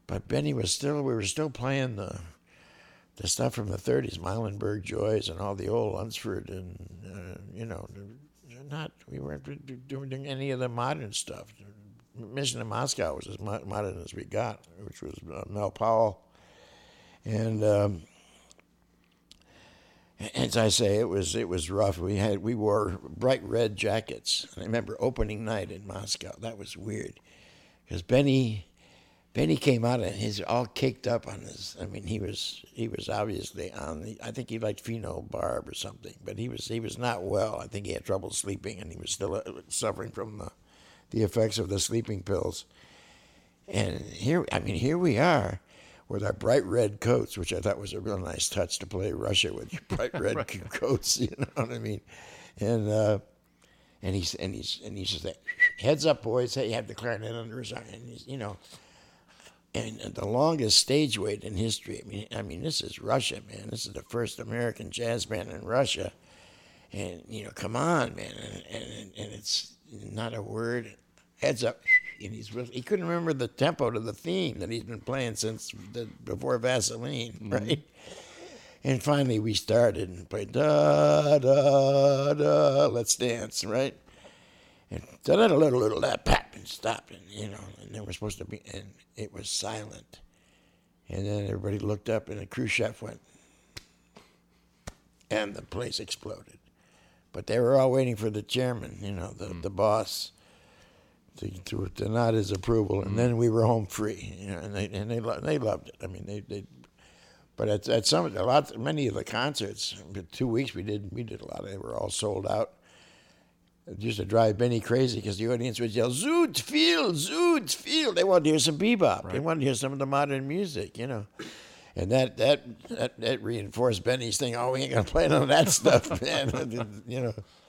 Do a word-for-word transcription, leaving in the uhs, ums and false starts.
but Benny was still, we were still playing the the stuff from the thirties, Milenberg Joys and all the old Lunsford, and, uh, you know, not, we weren't doing any of the modern stuff. Mission to Moscow was as modern as we got, which was uh, Mel Powell. And um, as I say, it was it was rough. We had we wore bright red jackets. I remember opening night in Moscow. That was weird, because Benny Benny came out and he's all caked up on his. I mean, he was he was obviously on the. I think he liked phenobarb or something, but he was he was not well. I think he had trouble sleeping, and he was still uh, suffering from the the effects of the sleeping pills. And here, I mean, here we are with our bright red coats, which I thought was a real nice touch to play Russia with your bright red right. coats. You know what I mean? And uh, and he's and he's and he's just like, heads up, boys. Hey, you have the clarinet under his arm, and he's, you know. And the longest stage wait in history. I mean, I mean, this is Russia, man. This is the first American jazz band in Russia, and you know, come on, man. And and, and it's not a word. Heads up, and he's really, he couldn't remember the tempo to the theme that he's been playing since the, before Vaseline, mm-hmm. right? And finally, we started and played da da da. Let's dance, right? And da da da da da da. Pap and stop, and you know, and then we're supposed to be, and it was silent. And then everybody looked up, and Khrushchev went, and the place exploded. But they were all waiting for the chairman, you know, the, mm. the boss, to, to to nod his approval, and mm. then we were home free, you know, and they and they lo- they loved it. I mean, they they. But at at some a lot many of the concerts, two weeks we did we did a lot. They were all sold out. It used to drive Benny crazy because the audience would yell, "Zoot Field, Zoot Field." They wanted to hear some bebop. Right. They wanted to hear some of the modern music, you know. And that that that, that reinforced Benny's thing. Oh, we ain't gonna play none of that stuff, man. You know.